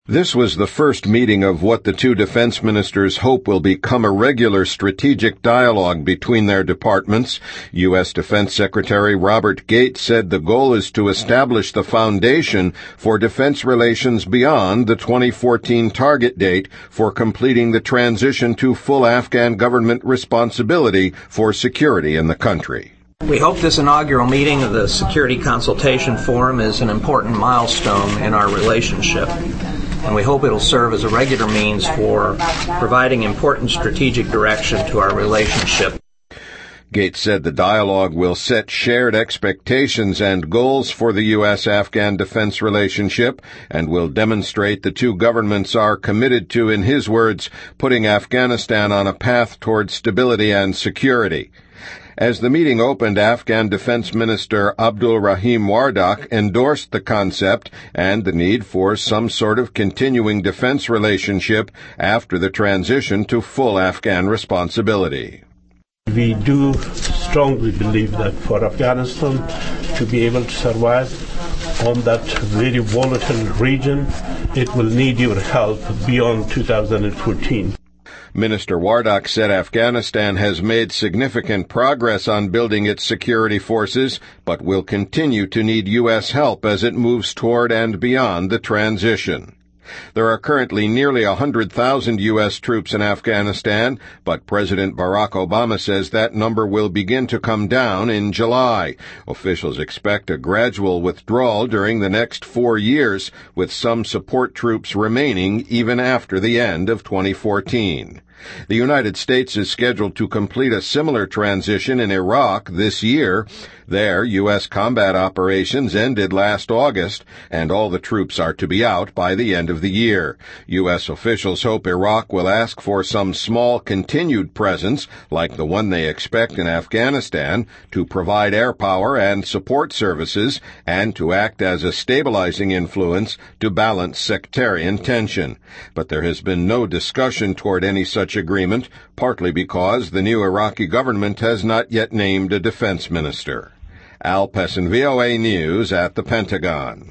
This was the first meeting of what the two defense ministers hope will become a regular strategic dialogue between their departments. U.S. Defense Secretary Robert Gates said the goal is to establish the foundation for defense relations beyond the 2014 target date for completing the transition to full Afghan government responsibility for security in the country. We hope this inaugural meeting of the Security Consultation Forum is an important milestone in our relationship, and we hope it will serve as a regular means for providing important strategic direction to our relationship. Gates said the dialogue will set shared expectations and goals for the U.S.-Afghan defense relationship and will demonstrate the two governments are committed to, in his words, putting Afghanistan on a path toward stability and security. As the meeting opened, Afghan Defense Minister Abdul Rahim Wardak endorsed the concept and the need for some sort of continuing defense relationship after the transition to full Afghan responsibility. We do strongly believe that for Afghanistan to be able to survive on that very volatile region, it will need your help beyond 2014. Minister Wardak said Afghanistan has made significant progress on building its security forces, but will continue to need U.S. help as it moves toward and beyond the transition. There are currently nearly 100,000 U.S. troops in Afghanistan, but President Barack Obama says that number will begin to come down in July. Officials expect a gradual withdrawal during the next 4 years, with some support troops remaining even after the end of 2014. The United States is scheduled to complete a similar transition in Iraq this year. There, U.S. combat operations ended last August, and all the troops are to be out by the end of the year. U.S. officials hope Iraq will ask for some small continued presence, like the one they expect in Afghanistan, to provide air power and support services, and to act as a stabilizing influence to balance sectarian tension. But there has been no discussion toward any such agreement, partly because the new Iraqi government has not yet named a defense minister. Al Pessin, VOA News at the Pentagon.